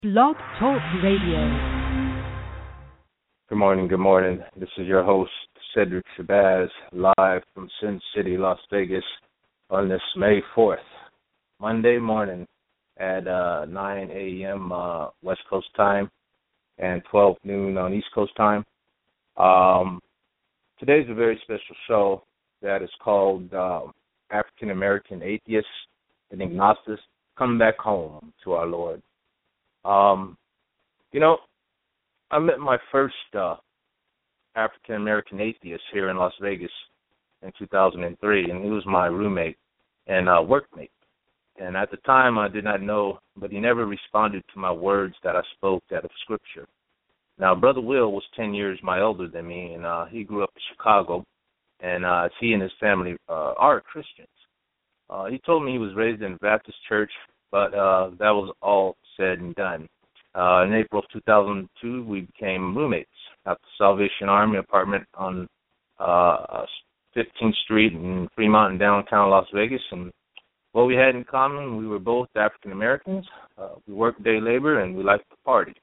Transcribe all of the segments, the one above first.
Blog Talk Radio. Good morning, good morning. This is your host, Cedric Shabazz, live from Sin City, Las Vegas, on this May 4th, Monday morning at 9 a.m. West Coast time and 12 noon on East Coast time. Today's a very special show that is called African American Atheists and Agnostics Come Back Home to Our Lord. I met my first African American atheist here in Las Vegas in 2003, and he was my roommate and workmate. And at the time, I did not know, but he never responded to my words that I spoke out of Scripture. Now, Brother Will was 10 years my elder than me, and he grew up in Chicago, and he and his family are Christians. He told me he was raised in a Baptist church, but that was all said and done. In April of 2002, we became roommates at the Salvation Army apartment on 15th Street in Fremont in downtown Las Vegas. And what we had in common, we were both African Americans. We worked day labor, and we liked to party.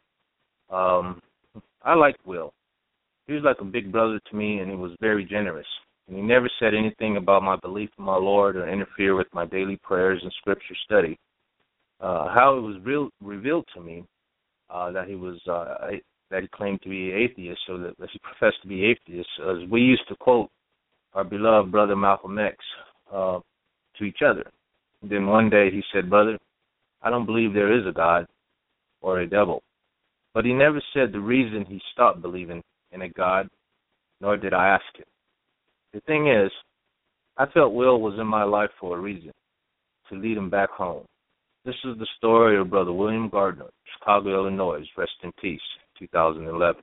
I liked Will. He was like a big brother to me, and he was very generous. And he never said anything about my belief in my Lord or interfere with my daily prayers and Scripture study. How it was revealed to me that he claimed to be atheist, so that he professed to be atheist, as we used to quote our beloved brother Malcolm X to each other. And then one day he said, "Brother, I don't believe there is a God or a devil." But he never said the reason he stopped believing in a God, nor did I ask him. The thing is, I felt Will was in my life for a reason, to lead him back home. This is the story of Brother William Gardner, Chicago, Illinois. Rest in peace, 2011.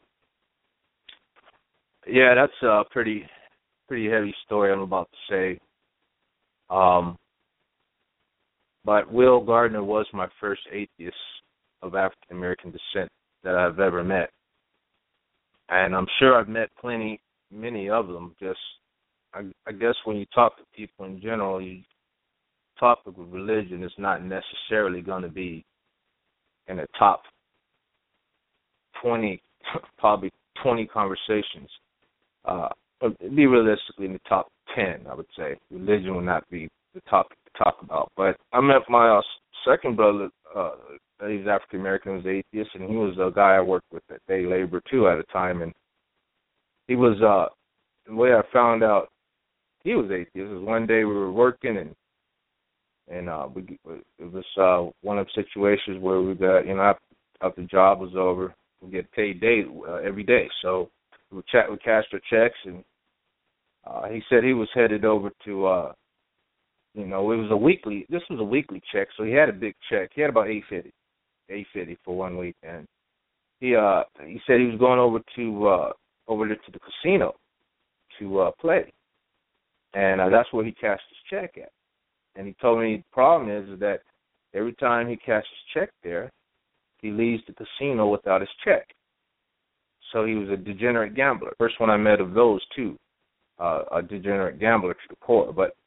Yeah, that's a pretty heavy story I'm about to say. But Will Gardner was my first atheist of African American descent that I've ever met. And I'm sure I've met many of them. I guess when you talk to people in general, topic of religion is not necessarily going to be in the top 20, probably 20 conversations. Be realistically in the top 10, I would say. Religion would not be the topic to talk about. But I met my second brother, he's African American, was atheist, and he was a guy I worked with at day labor too at a time. And he was, the way I found out he was atheist was one day we were working, and it was one of the situations where we got, after the job was over, we get paid every day. So we cashed our checks, and he said he was headed over to, this was a weekly check, so he had a big check. He had about $850 for 1 week, and he said he was going over there to the casino to play, and that's where he cashed his check at. And he told me the problem is that every time he cashes his check there, he leaves the casino without his check. So he was a degenerate gambler. First one I met of those two, a degenerate gambler to the core. But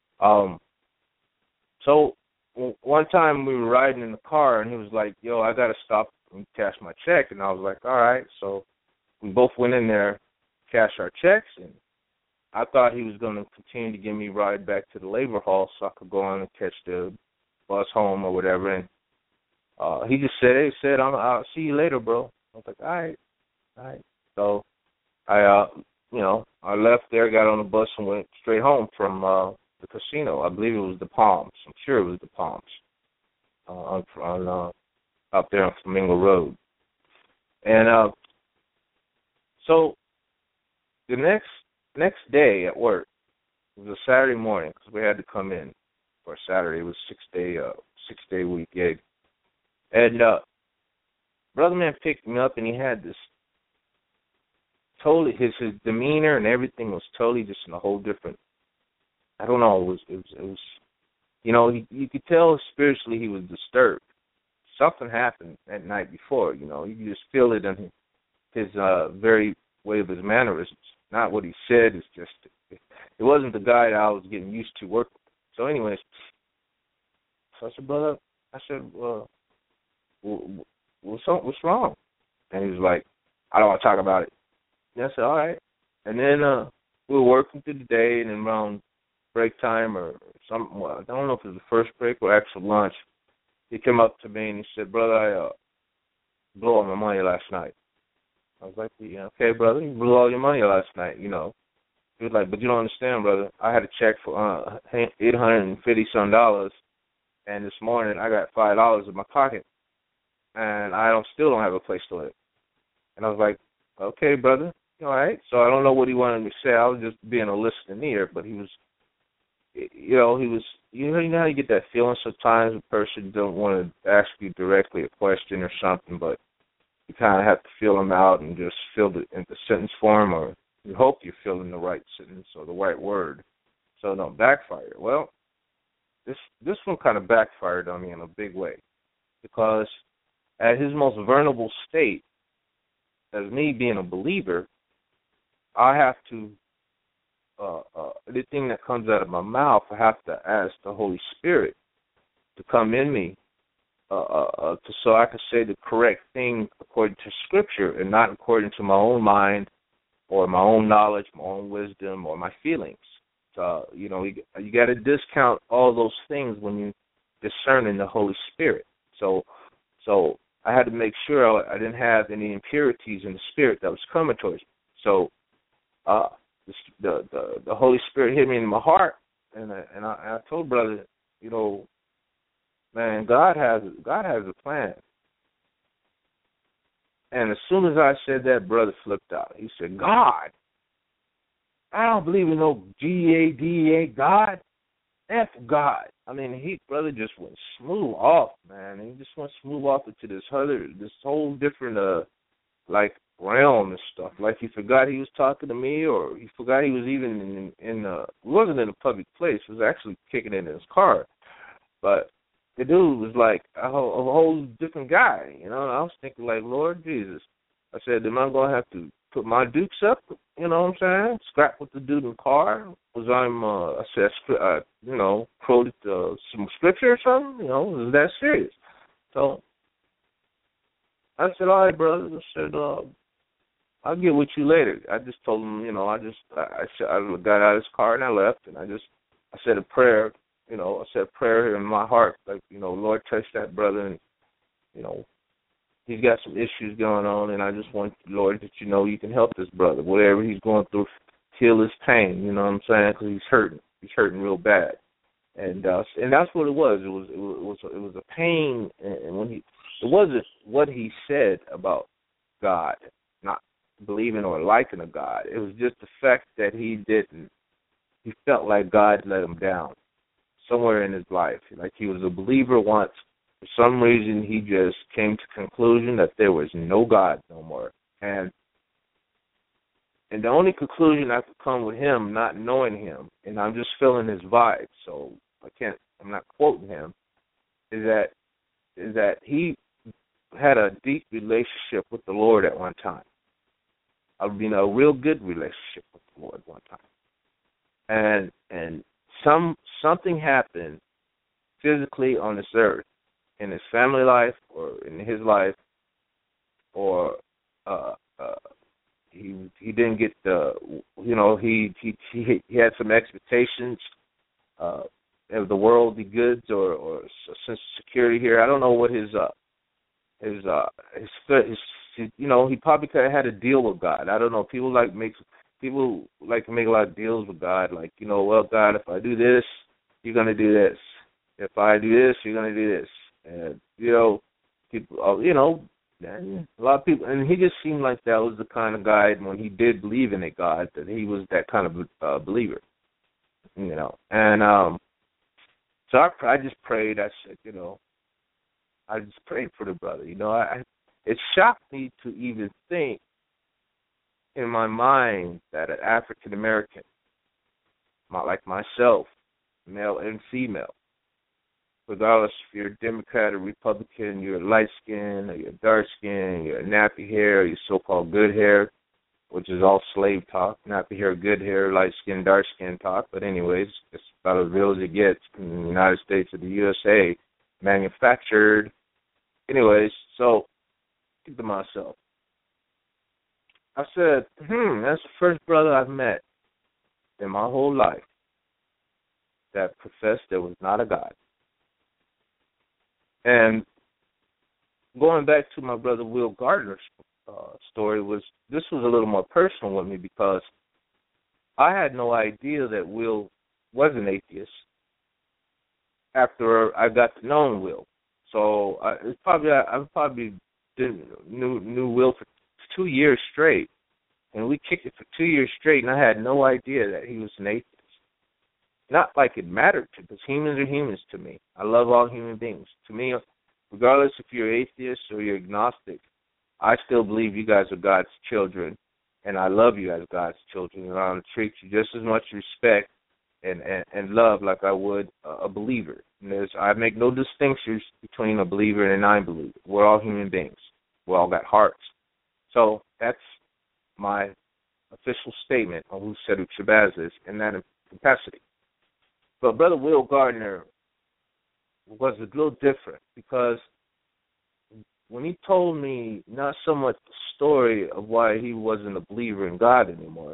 so one time we were riding in the car, and he was like, "Yo, I got to stop and cash my check." And I was like, "All right." So we both went in there, cashed our checks, and I thought he was going to continue to give me a ride back to the labor hall so I could go on and catch the bus home or whatever. And he just said, I'll see you later, bro. I was like, all right. So I left there, got on the bus, and went straight home from the casino. I believe it was the Palms. I'm sure it was the Palms out there on Flamingo Road. And so the next day at work, it was a Saturday morning because we had to come in for a Saturday. It was a six-day week gig. And Brother Man picked me up, and he had this totally, his demeanor and everything was totally just in a whole different, I don't know, it was you could tell spiritually he was disturbed. Something happened that night before, you could just feel it in his very way of his mannerisms. Not what he said. It's just, it wasn't the guy that I was getting used to working with. So anyways, I said, brother, well, what's wrong? And he was like, I don't want to talk about it. And I said, all right. And then we were working through the day, and then around break time or something, well, I don't know if it was the first break or actual lunch, he came up to me and he said, brother, I blew all my money last night. I was like, yeah, okay, brother, you blew all your money last night, you know. He was like, but you don't understand, brother. I had a check for $850-some, and this morning I got $5 in my pocket, and still don't have a place to live. And I was like, okay, brother, all right. So I don't know what he wanted me to say. I was just being a listening ear, but he was, you know how you get that feeling sometimes a person don't want to ask you directly a question or something, but you kind of have to feel them out and just fill it in the sentence form, or you hope you're filling the right sentence or the right word so it don't backfire. Well, this one kind of backfired on me in a big way, because at his most vulnerable state, as me being a believer, I have to, the thing that comes out of my mouth, I have to ask the Holy Spirit to come in me so I can say the correct thing according to Scripture and not according to my own mind or my own knowledge, my own wisdom, or my feelings. So, you got to discount all those things when you discerning the Holy Spirit. So I had to make sure I didn't have any impurities in the spirit that was coming towards me. So the Holy Spirit hit me in my heart, and I told brother, man, God has a plan. And as soon as I said that, brother flipped out. He said, God? I don't believe in no G-A-D-A, God. F God. I mean, brother just went smooth off, man. He just went smooth off into this whole different, realm and stuff. Like he forgot he was talking to me, or he forgot he was even it wasn't in a public place. It was actually kicking in his car. But the dude was like a whole different guy, And I was thinking, like, Lord Jesus. I said, am I going to have to put my dukes up, you know what I'm saying? Scrap with the dude in the car? Quoted some scripture or something? Was that serious? So I said, all right, brother. I said, I'll get with you later. I just told him, I got out of his car and I left, and I said a prayer, I said a prayer in my heart, like, Lord, touch that brother, and, he's got some issues going on, and I just want, Lord, that you can help this brother. Whatever he's going through, heal his pain, you know what I'm saying? Because he's hurting. He's hurting real bad. And that's what it was. It was a pain, and it wasn't what he said about God, not believing or liking a God. It was just the fact that he felt like God let him down somewhere in his life. Like he was a believer once. For some reason, he just came to the conclusion that there was no God no more. And the only conclusion I could come with him, not knowing him, and I'm just feeling his vibe, so I'm not quoting him, is that he had a deep relationship with the Lord at one time. I mean, a real good relationship with the Lord one time. And something happened physically on this earth, in his family life or in his life, or he didn't get he had some expectations of the worldly goods or a sense of security here. I don't know what his he probably could have had a deal with God. I don't know. People like to make a lot of deals with God. Like, well, God, if I do this, you're gonna do this. If I do this, you're gonna do this. And people, a lot of people, and he just seemed like that was the kind of guy when he did believe in a God, that he was that kind of believer, And so I just prayed. I said, I just prayed for the brother. It shocked me to even think in my mind that an African American, like myself, male and female, regardless if you're a Democrat or Republican, you're light skin or you're dark skin, you're nappy hair, or you're so-called good hair, which is all slave talk. Nappy hair, good hair, light skin, dark skin talk. But anyways, it's about as real as it gets in the United States or the USA, manufactured. Anyways, so to myself. I said, that's the first brother I've met in my whole life that professed there was not a God. And going back to my brother Will Gardner's story, this was a little more personal with me because I had no idea that Will was an atheist after I got to know Will. So I probably knew Will for 2 years straight, and we kicked it for 2 years straight, and I had no idea that he was an atheist. Not like it mattered to, because humans are humans to me. I love all human beings. To me, regardless if you're atheist or you're agnostic, I still believe you guys are God's children, and I love you as God's children, and I'll treat you just as much respect and love like I would a believer. And I make no distinctions between a believer and a non-believer. We're all human beings. We all got hearts. So that's my official statement on who Seduk Shabazz is in that capacity. But Brother Will Gardner was a little different because when he told me not so much the story of why he wasn't a believer in God anymore,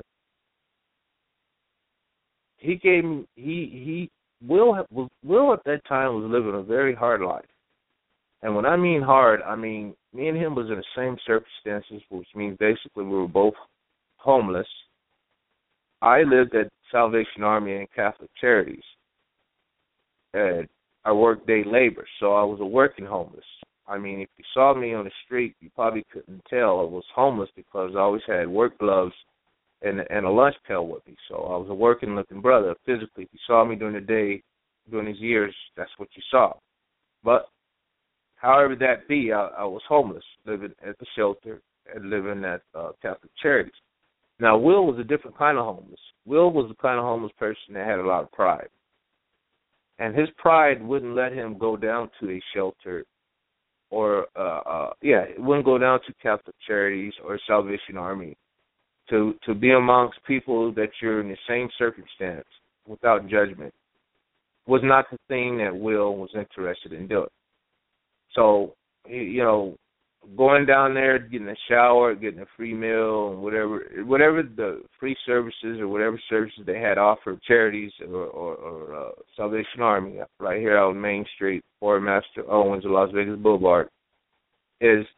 Will at that time was living a very hard life. And when I mean hard, I mean me and him was in the same circumstances, which means basically we were both homeless. I lived at Salvation Army and Catholic Charities. And I worked day labor, so I was a working homeless. I mean, if you saw me on the street, you probably couldn't tell I was homeless because I always had work gloves and a lunch pail with me. So I was a working-looking brother physically. If you saw me during the day, during these years, that's what you saw. But however that be, I was homeless, living at the shelter and living at Catholic Charities. Now, Will was a different kind of homeless. Will was the kind of homeless person that had a lot of pride. And his pride wouldn't let him go down to a shelter or, it wouldn't go down to Catholic Charities or Salvation Army to be amongst people that you're in the same circumstance without judgment was not the thing that Will was interested in doing. So, going down there, getting a shower, getting a free meal, and whatever the free services or whatever services they had offered, charities or Salvation Army, right here out on Main Street, Master Owens of Las Vegas Boulevard, is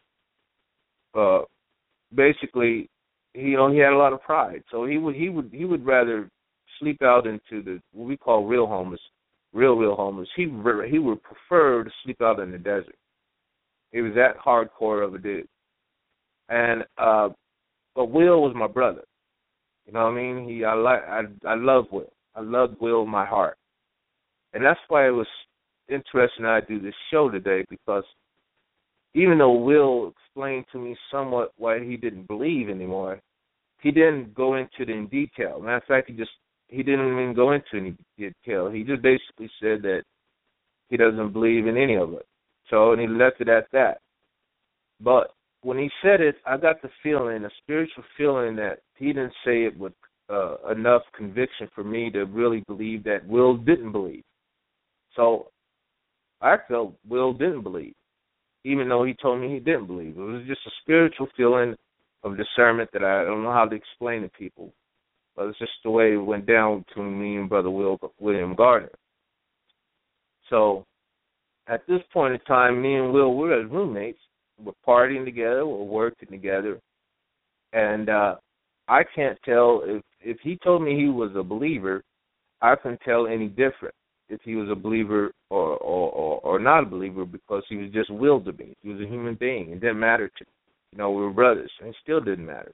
basically, he had a lot of pride. So he would rather sleep out into what we call real homeless. He would prefer to sleep out in the desert. He was that hardcore of a dude. And but Will was my brother. You know what I mean? I love Will. I love Will in my heart. And that's why it was interesting that I do this show today, because even though Will explained to me somewhat why he didn't believe anymore, he didn't go into it in detail. Matter of fact, he didn't even go into any detail. He just basically said that he doesn't believe in any of it. So, and he left it at that. But when he said it, I got the feeling, a spiritual feeling, that he didn't say it with enough conviction for me to really believe that Will didn't believe. So I felt Will didn't believe, even though he told me he didn't believe. It was just a spiritual feeling of discernment that I don't know how to explain to people. But it's just the way it went down between me and Brother William Gardner. So at this point in time, me and Will were as roommates. We're partying together, we're working together. And I can't tell if he told me he was a believer, I couldn't tell any different if he was a believer or not a believer, because he was just Will to me. He was a human being. It didn't matter to me. We were brothers, and it still didn't matter.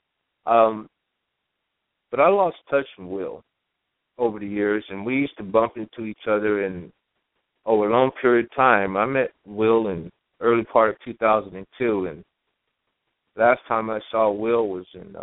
But I lost touch with Will over the years, and we used to bump into each other, and over a long period of time. I met Will in early part of 2002, and last time I saw Will was in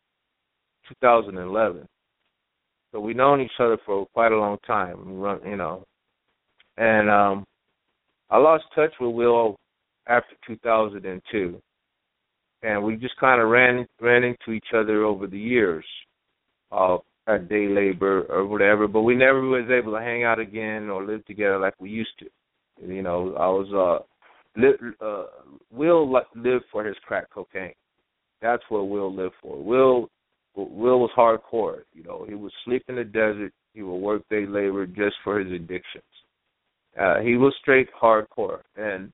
2011. So we've known each other for quite a long time, And I lost touch with Will after 2002, and we just kind of ran into each other over the years at day labor or whatever, but we never was able to hang out again or live together like we used to. I was Will lived for his crack cocaine. That's what Will lived for. Will was hardcore. You know, he would sleep in the desert. He would work day labor just for his addictions. He was straight hardcore, and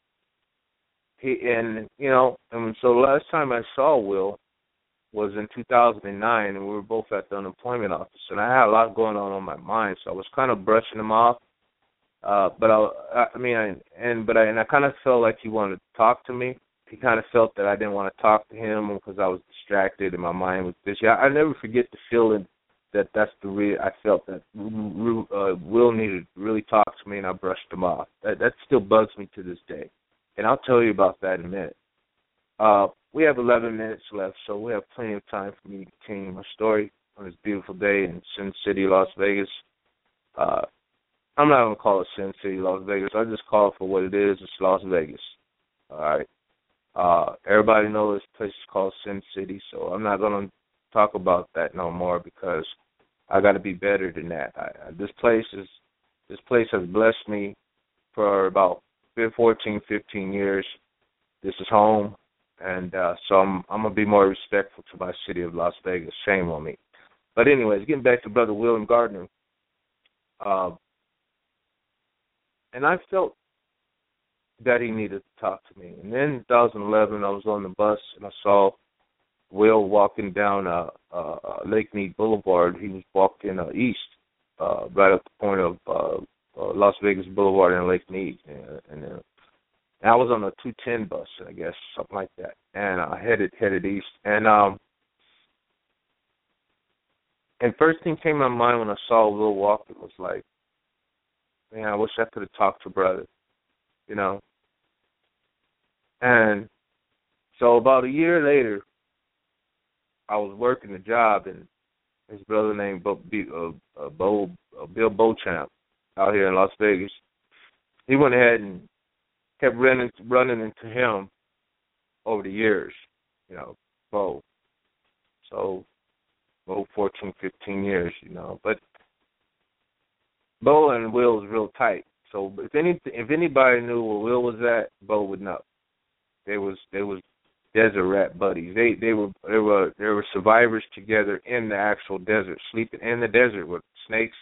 so the last time I saw Will was in 2009, and we were both at the unemployment office, and I had a lot going on my mind, so I was kind of brushing him off. But I kind of felt like he wanted to talk to me. He kind of felt that I didn't want to talk to him because I was distracted and my mind was busy. I never forget the feeling that's the real. I felt that Will needed to really talk to me, and I brushed him off. That still bugs me to this day, and I'll tell you about that in a minute. We have 11 minutes left, so we have plenty of time for me to continue my story on this beautiful day in Sin City, Las Vegas. I'm not going to call it Sin City, Las Vegas. I just call it for what it is. It's Las Vegas. All right. Everybody knows this place is called Sin City, so I'm not going to talk about that no more because I got to be better than that. This place has blessed me for about 14, 15 years. This is home, and so I'm going to be more respectful to my city of Las Vegas. Shame on me. But anyways, getting back to Brother William Gardner. And I felt that he needed to talk to me. And then in 2011, I was on the bus, and I saw Will walking down Lake Mead Boulevard. He was walking east, right at the point of Las Vegas Boulevard and Lake Mead. And I was on a 210 bus, I guess, something like that. And I headed east. And first thing came to my mind when I saw Will walking was like, man, I wish I could have talked to brother, you know. And so about a year later, I was working a job, and his brother named Bill Beauchamp out here in Las Vegas, he went ahead and kept running into him over the years, you know, Bo. So, Bo 14, 15 years, you know. But Bo and Will was real tight. So if anybody knew where Will was at, Bo would know. They was desert rat buddies. They were survivors together in the actual desert, sleeping in the desert with snakes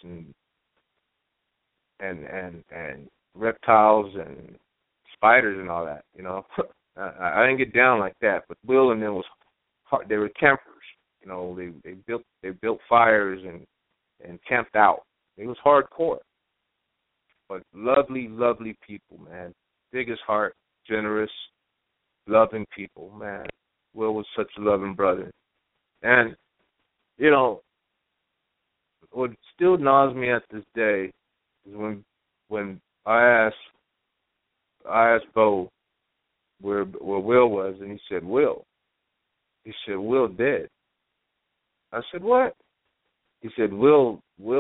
and reptiles and spiders and all that. You know, I didn't get down like that. But Will and them was hard. They were campers. You know, they built fires and camped out. It was hardcore, but lovely, lovely people, man. Biggest heart, generous, loving people, man. Will was such a loving brother. And, you know, what still gnaws me at this day is when I asked Bo where Will was, and he said, Will. He said, Will dead. I said, what? He said, Will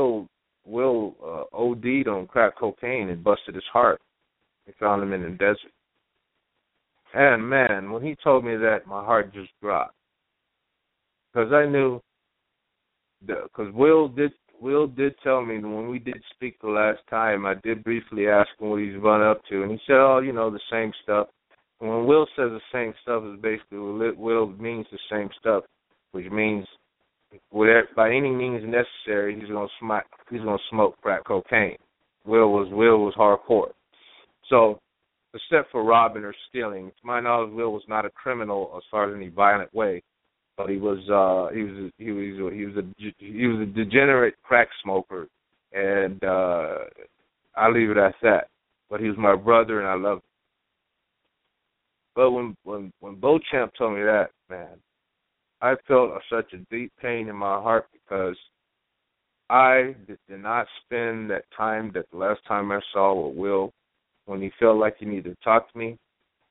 OD'd on crack cocaine and busted his heart. They found him in the desert. And, man, when he told me that, my heart just dropped. Because I knew, because Will did tell me when we did speak the last time, I did briefly ask him what he's run up to. And he said, oh, you know, the same stuff. And when Will says the same stuff, is basically Will means the same stuff, which means by any means necessary, he's gonna smoke crack cocaine. Will was hardcore. So, except for robbing or stealing, to my knowledge, Will was not a criminal as far as any violent way, but he was a degenerate crack smoker, and I leave it at that. But he was my brother, and I loved him. But when Beauchamp told me that, man, I felt such a deep pain in my heart because I did not spend that time that the last time I saw with Will when he felt like he needed to talk to me.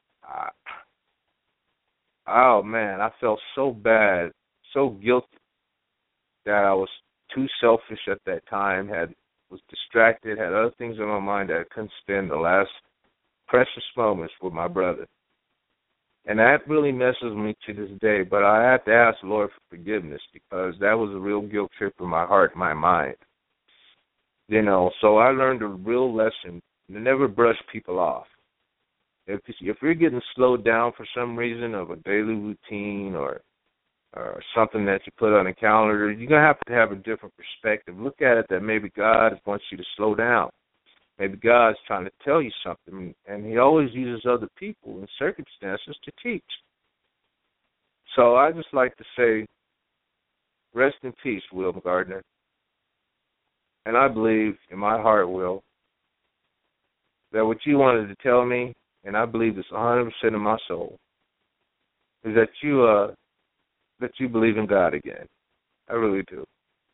Oh, man, I felt so bad, so guilty that I was too selfish at that time, was distracted, had other things in my mind that I couldn't spend the last precious moments with my brother. And that really messes with me to this day, but I have to ask the Lord for forgiveness because that was a real guilt trip in my heart, my mind. You know, so I learned a real lesson to never brush people off. if you're getting slowed down for some reason of a daily routine or something that you put on a calendar, you're going to have a different perspective. Look at it that maybe God wants you to slow down. Maybe God's trying to tell you something, and he always uses other people and circumstances to teach. So I just like to say, rest in peace, Will Gardner. And I believe in my heart, Will, that what you wanted to tell me, and I believe it's 100% in my soul, is that you believe in God again. I really do.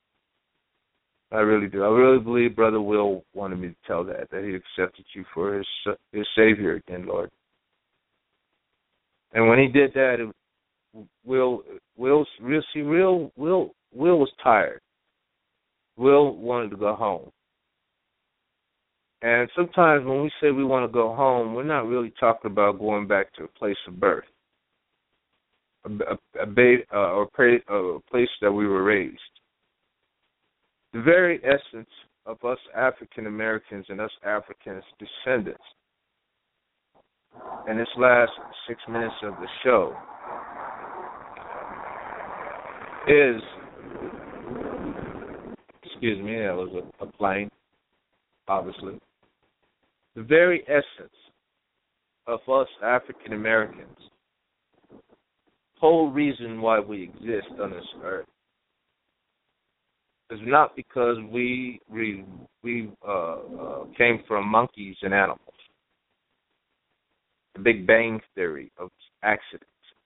I really do. I really believe Brother Will wanted me to tell that he accepted you for his Savior again, Lord. And when he did that, Will was tired. Will wanted to go home. And sometimes when we say we want to go home, we're not really talking about going back to a place of birth, a place that we were raised. The very essence of us African Americans and us Africans descendants. And this last 6 minutes of the show is, excuse me, that was a plane, obviously. The very essence of us African Americans, whole reason why we exist on this earth, is not because we came from monkeys and animals. The Big Bang Theory of accidents.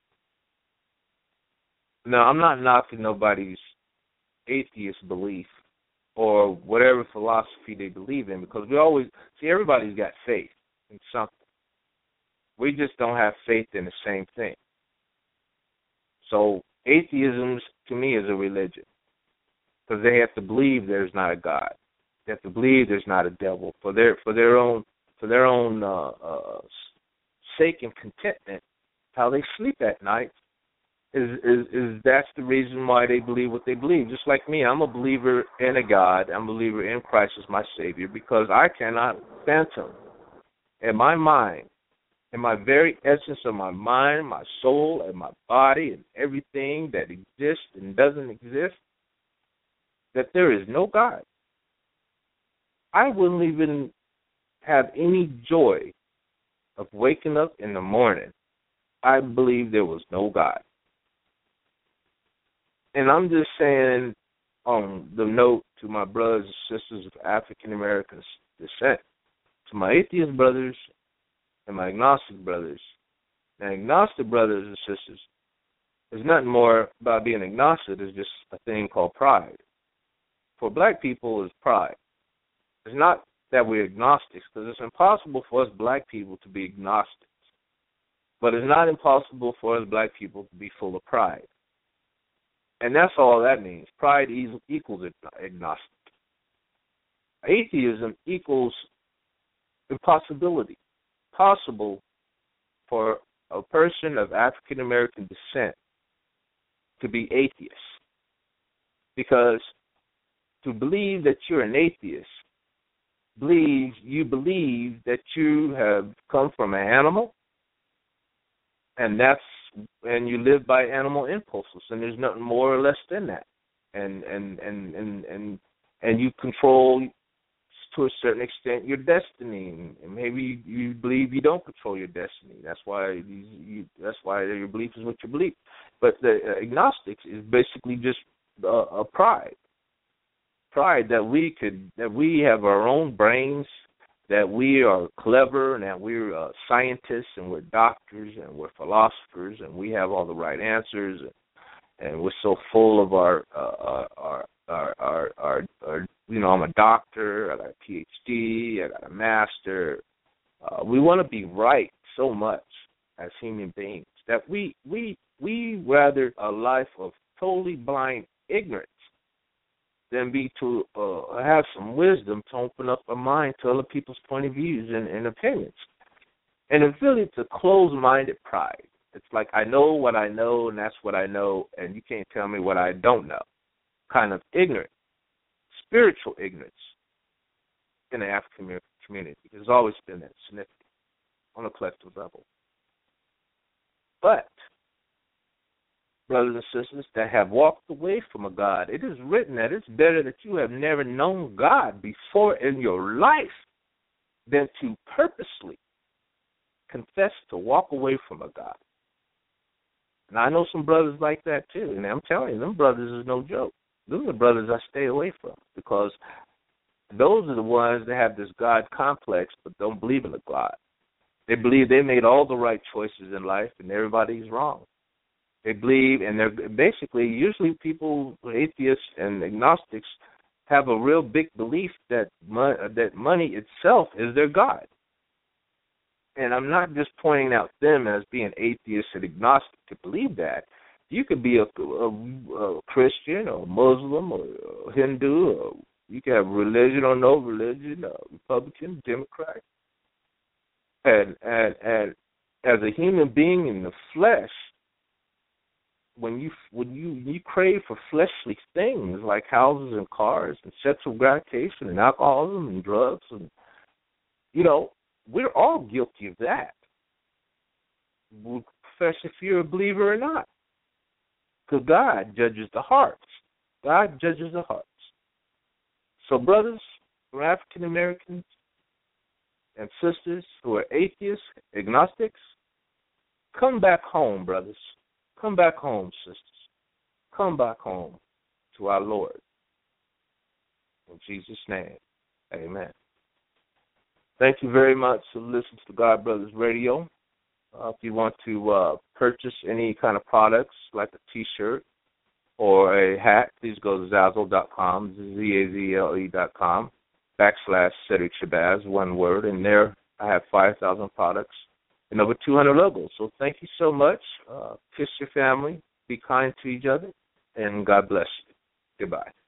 Now, I'm not knocking nobody's atheist belief or whatever philosophy they believe in, because we always see everybody's got faith in something. We just don't have faith in the same thing. So atheism, to me, is a religion, because they have to believe there's not a God. They have to believe there's not a devil for their own sake and contentment. How they sleep at night is that's the reason why they believe what they believe. Just like me, I'm a believer in a God. I'm a believer in Christ as my Savior, because I cannot fathom in my mind, in my very essence of my mind, my soul, and my body, and everything that exists and doesn't exist, that there is no God. I wouldn't even have any joy of waking up in the morning. I believe there was no God. And I'm just saying on the note to my brothers and sisters of African American descent, to my atheist brothers and my agnostic brothers. Now, agnostic brothers and sisters, there's nothing more about being agnostic. It's just a thing called pride. For black people, it's pride. It's not that we're agnostics, because it's impossible for us black people to be agnostics. But it's not impossible for us black people to be full of pride. And that's all that means. Pride equals agnostic. Atheism equals impossibility. Possible for a person of African American descent to be atheist. Because to believe that you're an atheist, you believe that you have come from an animal, and you live by animal impulses, and there's nothing more or less than that. And you control, to a certain extent, your destiny, and maybe you believe you don't control your destiny. That's why your belief is what you believe. But the agnostics is basically just a pride that we have our own brains, that we are clever, and that we're scientists, and we're doctors, and we're philosophers, and we have all the right answers, and we're so full of our I'm a doctor, I got a PhD, I got a master. We want to be right so much as human beings that we rather a life of totally blind ignorance than be to have some wisdom to open up our mind to other people's point of views and opinions. And it's really it's a closed-minded pride. It's like, I know what I know, and that's what I know, and you can't tell me what I don't know. Kind of ignorant, spiritual ignorance in the African American community. There's always been that significant. on a collective level. But, brothers and sisters that have walked away from a God, it is written that it's better that you have never known God before in your life than to purposely confess to walk away from a God. And I know some brothers like that too, and I'm telling you, them brothers is no joke. Those are the brothers I stay away from, because those are the ones that have this God complex but don't believe in a God. They believe they made all the right choices in life and everybody's wrong. They believe, and they're basically, usually people, atheists and agnostics, have a real big belief that money itself is their God. And I'm not just pointing out them as being atheists and agnostic to believe that. You could be a Christian or Muslim or Hindu, or you can have religion or no religion, Republican, Democrat. And as a human being in the flesh, when you crave for fleshly things like houses and cars and sexual gratification and alcoholism and drugs, and we're all guilty of that, especially if you're a believer or not. Because God judges the hearts. God judges the hearts. So brothers who are African Americans and sisters who are atheists, agnostics, come back home, brothers. Come back home, sisters. Come back home to our Lord. In Jesus' name, amen. Thank you very much for listening to God Brothers Radio. If you want to purchase any kind of products like a T-shirt or a hat, please go to Zazzle.com, ZAZLE.com, /Cedric Shabazz, one word. And there I have 5,000 products and over 200 logos. So thank you so much. Kiss your family. Be kind to each other. And God bless you. Goodbye.